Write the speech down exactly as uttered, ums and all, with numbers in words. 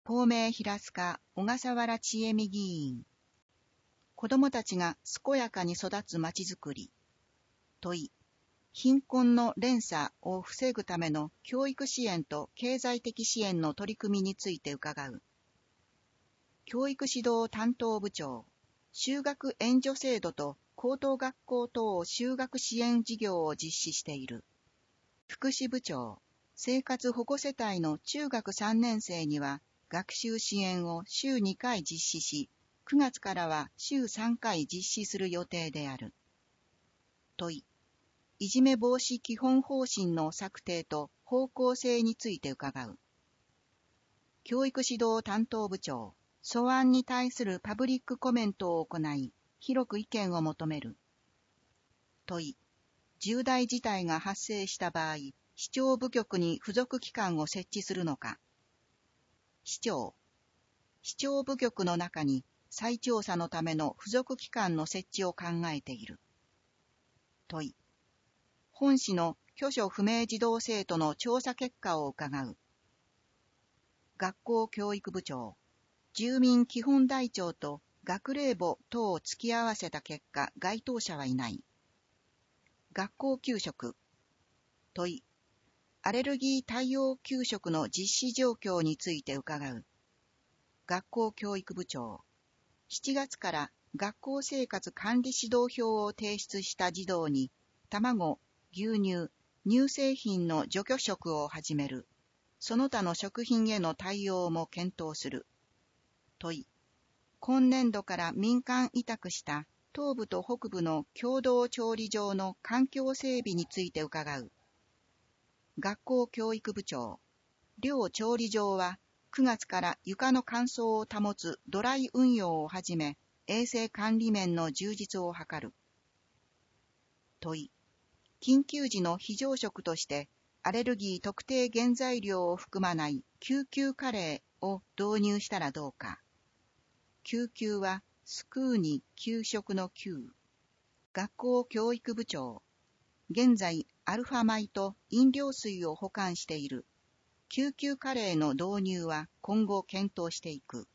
公明平塚小笠原千恵美議員。子どもたちが健やかに育つまちづくり。問い。貧困の連鎖を防ぐための教育支援と経済的支援の取り組みについて伺う。教育指導担当部長、就学援助制度と高等学校等就学支援事業を実施している。福祉部長、生活保護世帯の中学さんねん生には学習支援を週にかい実施し、くがつからは週さんかい実施する予定である。問い。いじめ防止基本方針の策定と方向性について伺う。教育指導担当部長、素案に対するパブリックコメントを行い、広く意見を求める。問い。重大事態が発生した場合、市長部局に付属機関を設置するのか。市長。市長部局の中に再調査のための付属機関の設置を考えている。問い。本市の居所不明児童生徒の調査結果を伺う。学校教育部長、住民基本台帳と学齢簿等を突き合わせた結果、該当者はいない。学校給食。問い。アレルギー対応給食の実施状況について伺う。学校教育部長、しちがつから学校生活管理指導表を提出した児童に、卵、牛乳、乳製品の除去食を始める。その他の食品への対応も検討する。問い。今年度から民間委託した東部と北部の共同調理場の環境整備について伺う。学校教育部長、両調理場はくがつから床の乾燥を保つドライ運用をはじめ、衛生管理面の充実を図る。問い。緊急時の非常食として、アレルギー特定原材料を含まない救急カレーを導入したらどうか。救急は救うに給食の救。学校教育部長、現在アルファ米と飲料水を保管している。救急カレーの導入は今後検討していく。